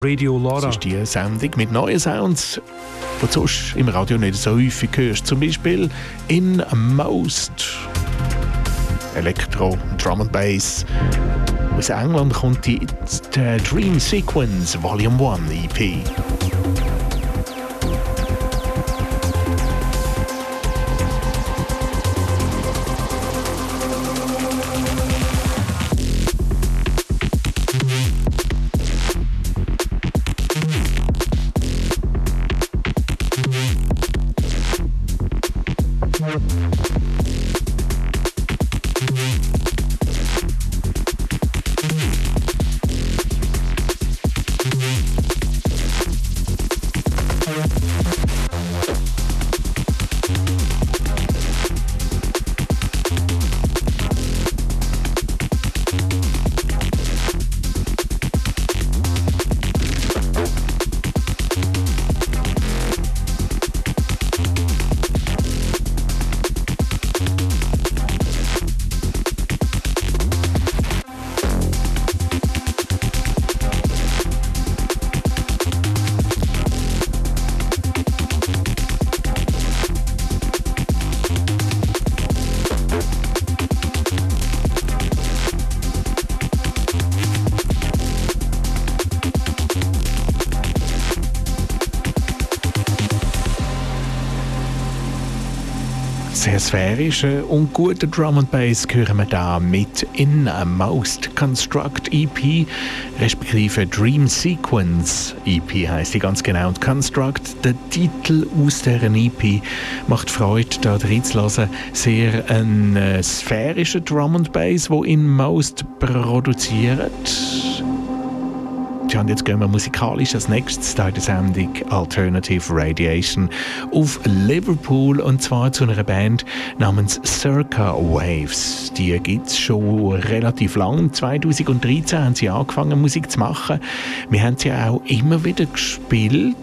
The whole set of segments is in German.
Radio Laura. Das ist die Sendung mit neuen Sounds, die du sonst im Radio nicht so häufig hörst. Zum Beispiel in Most. Elektro, Drum and Bass. Aus England kommt die Dream Sequence Volume 1 EP. Sehr sphärische und gute Drum and Bass hören wir da mit in Most Construct EP, respektive Dream Sequence EP heisst die ganz genau. Und Construct, der Titel aus dieser EP, macht Freude, da reinzulassen. Sehr ein sphärischer Drum and Bass, wo in Most produziert. Ja, und jetzt gehen wir musikalisch als nächstes in der Sendung Alternative Radiation auf Liverpool, und zwar zu einer Band namens Circa Waves. Die gibt es schon relativ lang. 2013 haben sie angefangen, Musik zu machen. Wir haben sie auch immer wieder gespielt,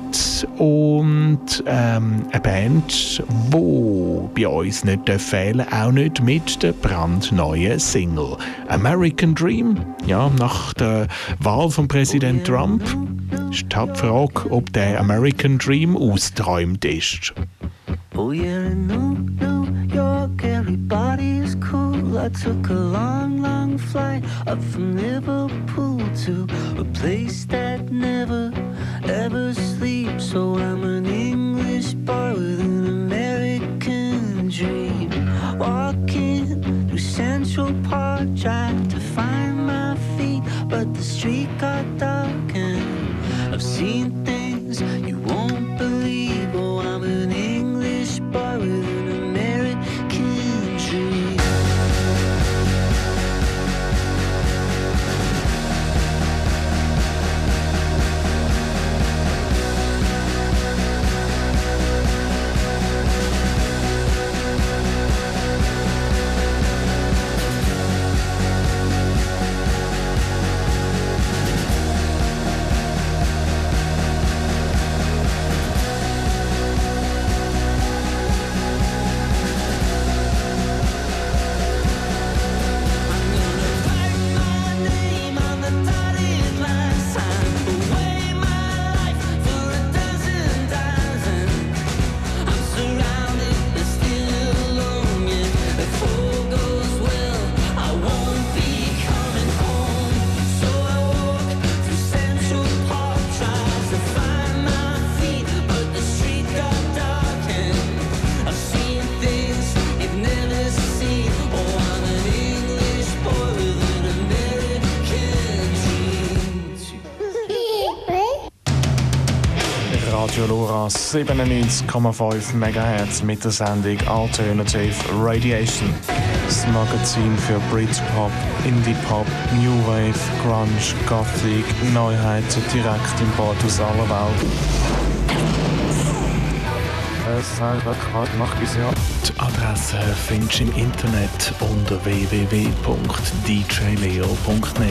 und eine Band, die bei uns nicht fehlen darf, auch nicht mit der brandneuen Single American Dream. Ja, nach der Wahl von Präsident Trump ist die Hauptfrage, ob der American Dream austräumt ist. Oh yeah, in New York, everybody's cool. I took a long, long flight up from Liverpool to a place that never, ever sleeps. So I'm an English boy with an American dream. Walking through Central Park, tried to find my feet, but the street got dark and I've seen things you won't believe. Oh, I'm an English boy with an American dream. Radio Lora 97,5 MHz mit der Sendung Alternative Radiation. Das Magazin für Britpop, Indie-Pop, New Wave, Grunge, Gothic, Neuheiten direkt im Bad aus aller Welt. Die Adresse findest du im Internet unter www.djleo.net.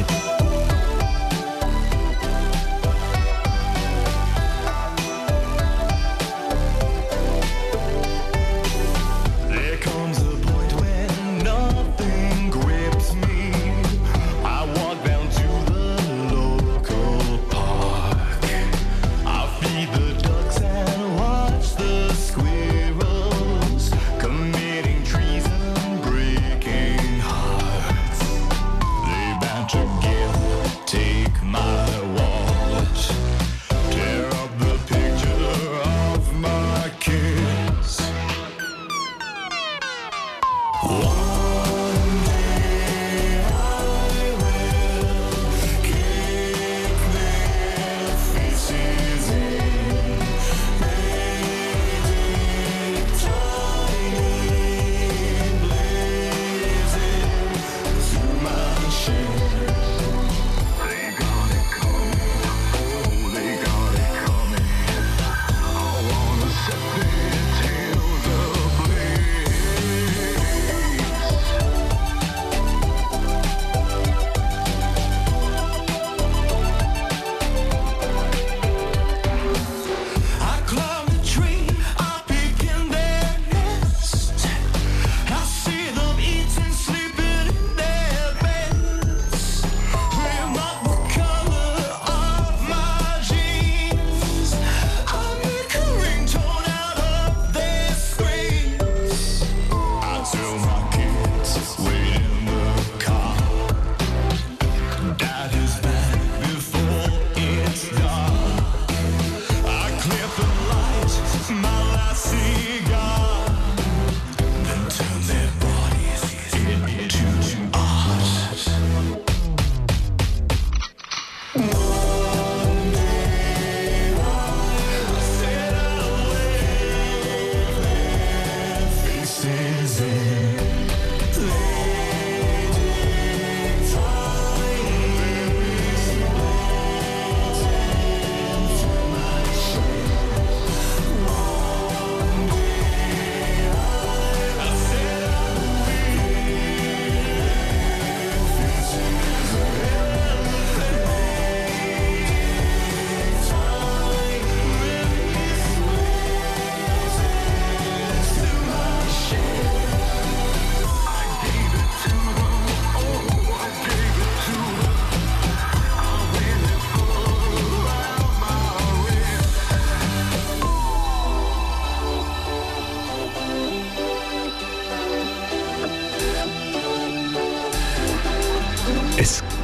I walk down to the local park.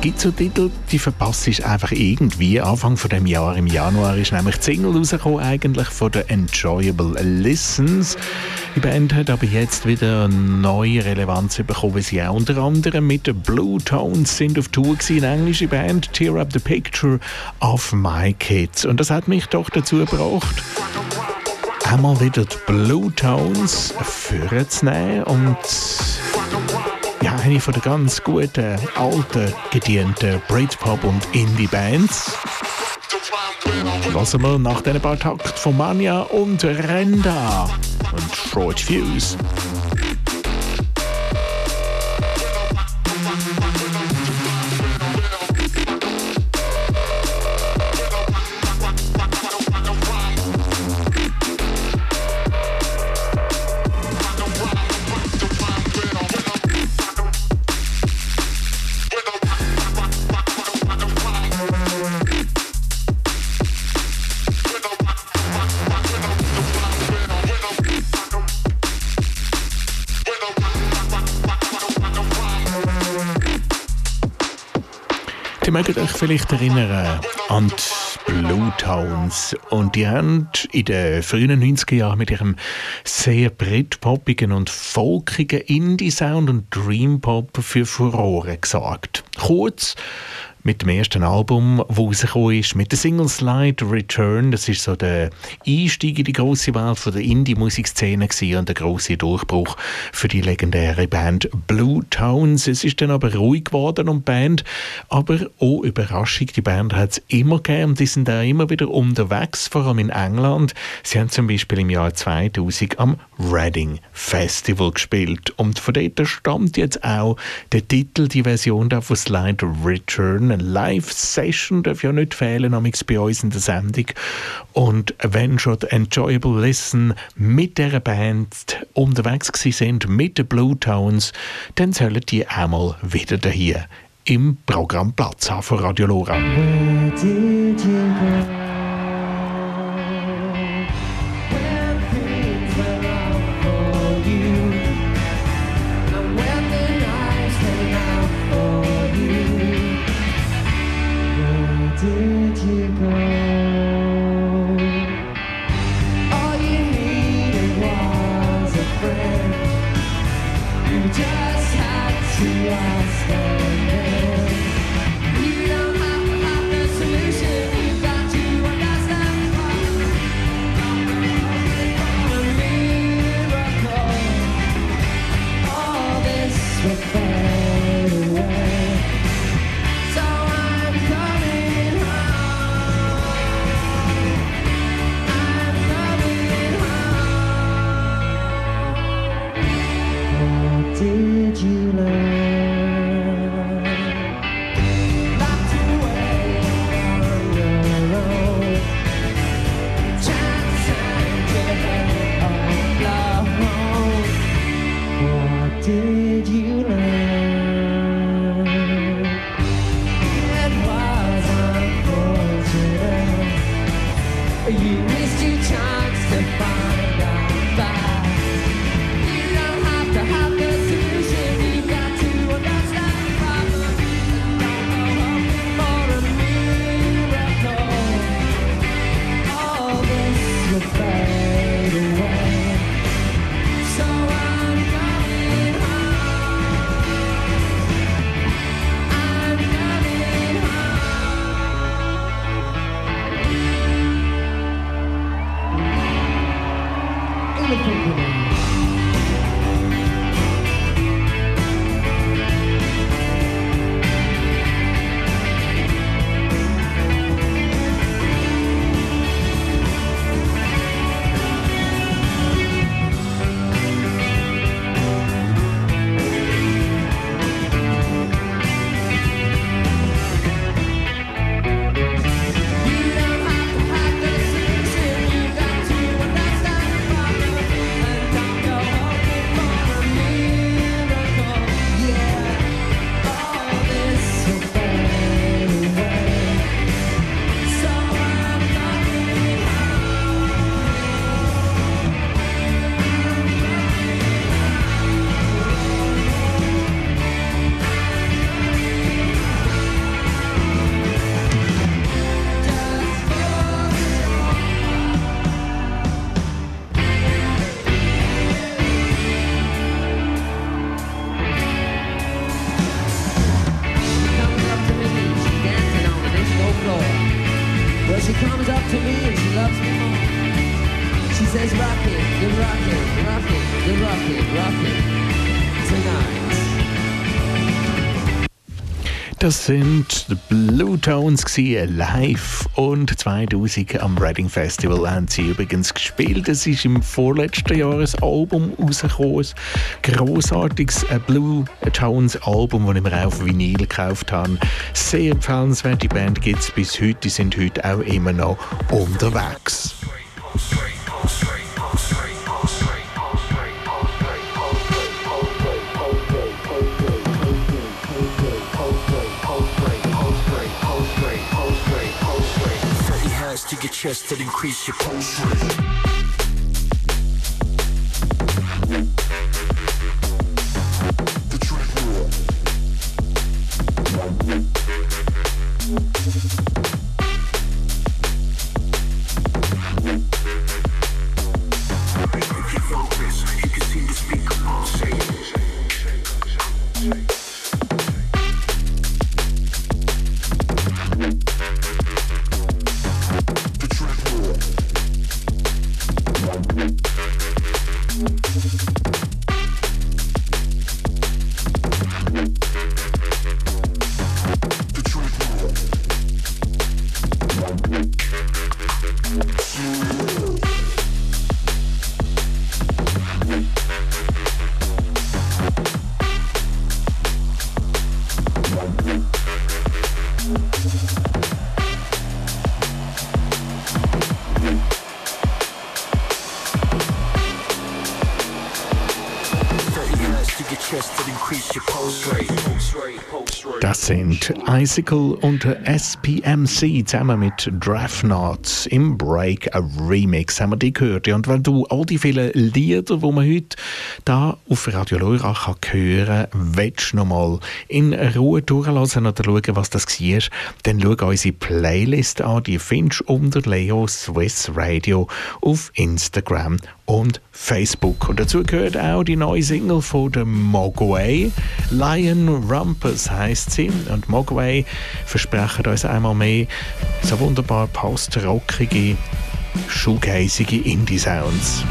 gibt so Titel, die verpasst ist einfach irgendwie. Anfang von dem Jahr, im Januar, ist nämlich die Single rausgekommen, eigentlich von den Enjoyable Listens. Die Band hat aber jetzt wieder neue Relevanz bekommen, weil sie auch unter anderem mit den Blue Tones sind auf Tour gewesen, eine englische Band, Tear Up the Picture of My Kids. Und das hat mich doch dazu gebracht, einmal wieder die Blue Tones vorzunehmen und ja, eine von den ganz guten, alten, gedienten Britpop- und Indie-Bands. Lassen wir nach diesen paar Takt von Mania und Renda und Short Fuse. Ihr mögt euch vielleicht erinnern an die Blue Tones. Und die haben in den frühen 90er Jahren mit ihrem sehr britpopigen und folkigen Indie-Sound und Dream-Pop für Furore gesorgt. Kurz mit dem ersten Album, das rausgekommen ist, mit der Single Slide Return. Das ist so der Einstieg in die grosse Welt von der Indie-Musikszene und der grosse Durchbruch für die legendäre Band Blue Tones. Es ist dann aber ruhig geworden um die Band, aber auch Überraschung, die Band hat es immer gegeben. Die sind auch immer wieder unterwegs, vor allem in England. Sie haben zum Beispiel im Jahr 2000 am Reading Festival gespielt. Und von dort stammt jetzt auch der Titel, die Version da von Slide Return. Eine Live-Session darf ja nicht fehlen, amigs bei uns in der Sendung. Und wenn schon die Enjoyable Listen mit dieser Band unterwegs sind, mit den Blue Tones, dann sollen die auch mal wieder hier im Programm Platz haben von Radio Lora. back to me and she loves me more. She says rock it, you rock it, rock it, you rock it, rock it tonight. Das sind die Blue Tones live und 2000 am Reading Festival haben sie übrigens gespielt. Es ist im vorletzten Jahr ein Album rausgekommen, ein grossartiges Blue Tones Album, das ich mir auch auf Vinyl gekauft habe. Sehr empfehlenswert, die Band gibt es bis heute, die sind heute auch immer noch unterwegs. To your chest and increase your pulse rate. If you focus, you can seem to speak a pulsate. Das sind Icicle und SPMC zusammen mit Draftnauts im Break, ein Remix, haben wir die gehört. Ja, und wenn du all die vielen Lieder, die man heute da auf Radio Lörrach hören kann, willst du noch mal in Ruhe durchlassen oder schauen, was das war, dann schau unsere Playlist an. Die findest du unter Leo Swiss Radio auf Instagram und Facebook. Und dazu gehört auch die neue Single von der Mogwai. Lion Rumpus heisst sie. Und Mogwai versprechen uns einmal mehr so wunderbar post-rockige, shoegazige Indie-Sounds.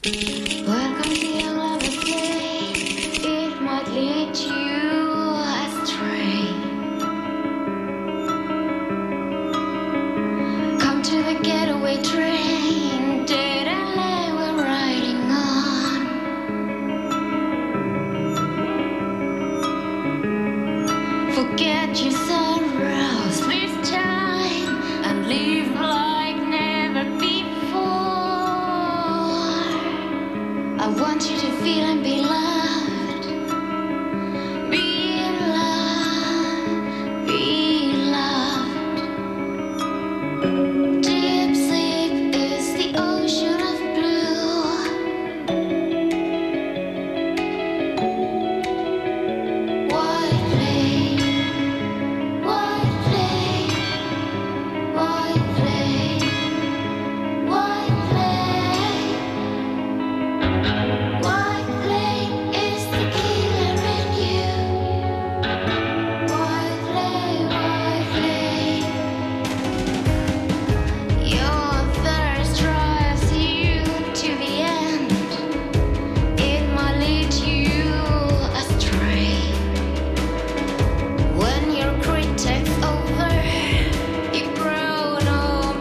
Welcome to your lover's day. It might lead you astray. Come to the getaway train. Dead and lay we're riding on. Forget your sorrows this time and live like never before. I want you to feel and be loved. Be loved. Be loved. Deep sleep is the ocean of blue. White flame, white flame, white flame, white flame. White flame is the killer in you. White flame, white flame. Your thirst drives you to the end. It might lead you astray. When your critic's over, you grow no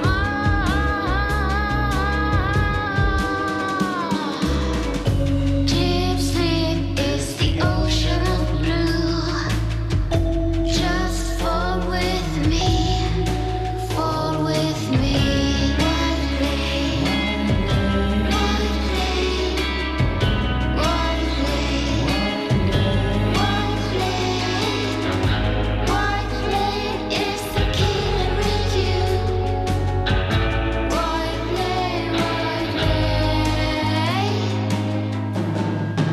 more. Deep sleep is the ocean of blue. Just fall with me, fall with me. White flame, white flame, white flame, white flame. White flame is the killer in you. White flame, white flame.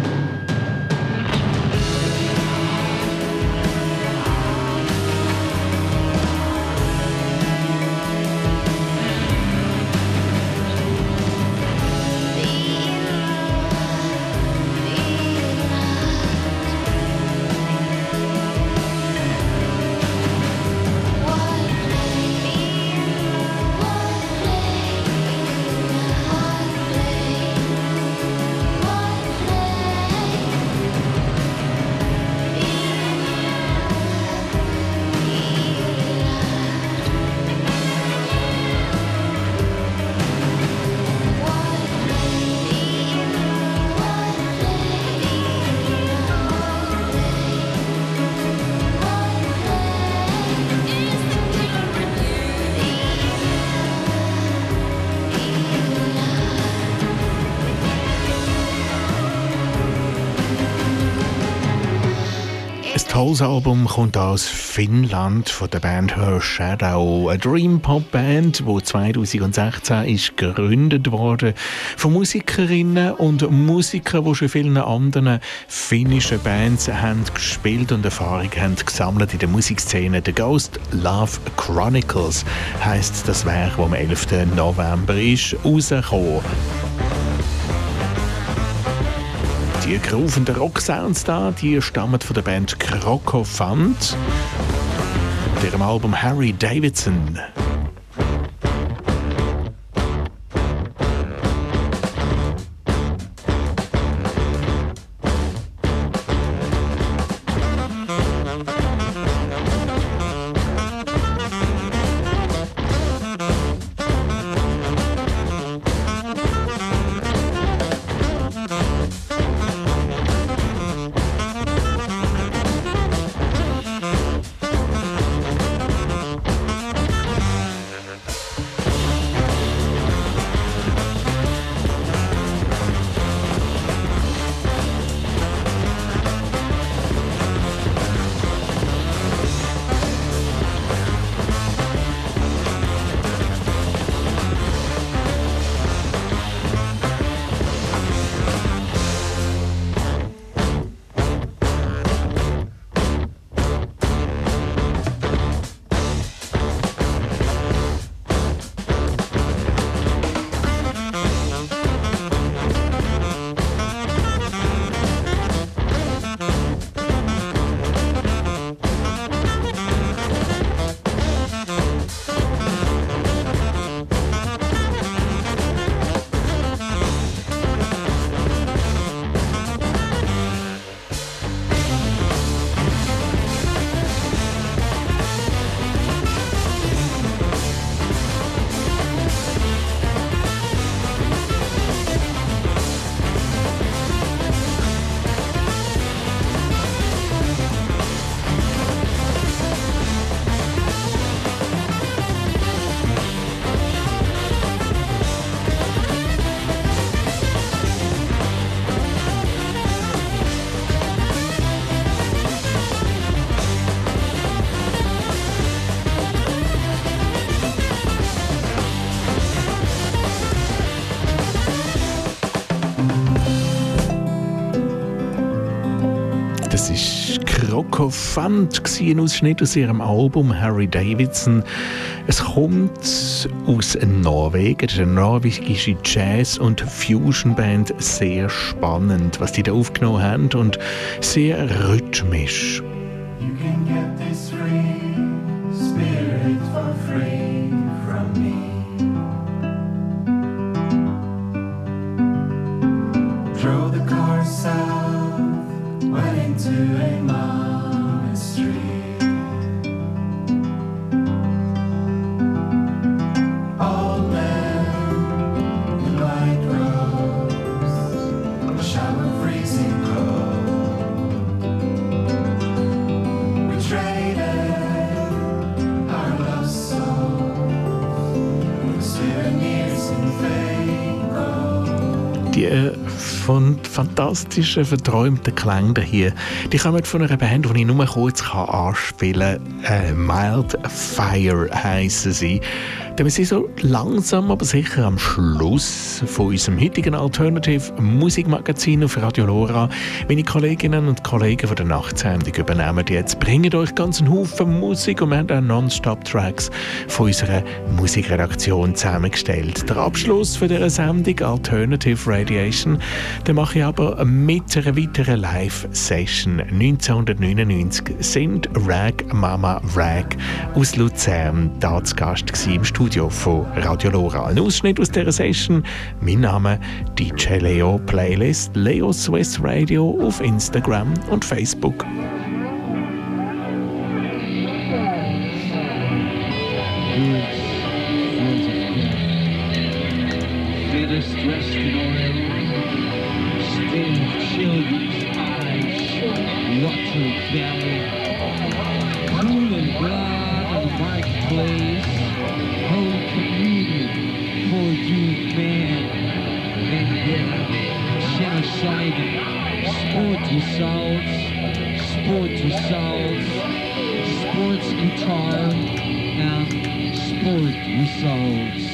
Ein tolles Album kommt aus Finnland von der Band Her Shadow, eine Dream-Pop-Band, die 2016 ist gegründet wurde von Musikerinnen und Musikern, die schon vielen anderen finnischen Bands haben gespielt und Erfahrung haben gesammelt in der Musikszene. The Ghost Love Chronicles heisst das Werk, das am 11. November ist rausgekommen. Die groovenden Rock-Sounds da, die stammen von der Band Krokofant, deren Album Harry Davidson. Das war Krokofant, ein Ausschnitt aus ihrem Album Harry Davidson. Es kommt aus Norwegen, das ist eine norwegische Jazz- und Fusion-Band. Sehr spannend, was die da aufgenommen haben und sehr rhythmisch. You can get this free spirit for free from me. Drove the car south, went into a monastery. Old man in white robes, a shower freezing cold. We traded our love souls for souvenirs in fake gold. Die von fantastischen, verträumten Klängen hier, die kommen von einer Band, die ich nur kurz anspielen kann. Mild Fire heissen sie. Denn wir sind so langsam, aber sicher am Schluss von unserem heutigen Alternative Musikmagazin auf Radio Lora. Meine Kolleginnen und Kollegen von der Nachtsendung übernehmen jetzt, bringen euch ganz einen Haufen Musik und wir haben auch Non-Stop-Tracks von unserer Musikredaktion zusammengestellt. Der Abschluss von dieser Sendung Alternative Radiation, den mache ich aber mit einer weiteren Live-Session. 1999 sind Rag Mama Rag aus Luzern da zu Gast gewesen, im Studio von Radio Lora. Ein Ausschnitt aus dieser Session. Mein Name DJ Leo, Playlist Leo Swiss Radio auf Instagram und Facebook. Sports guitar and sport results.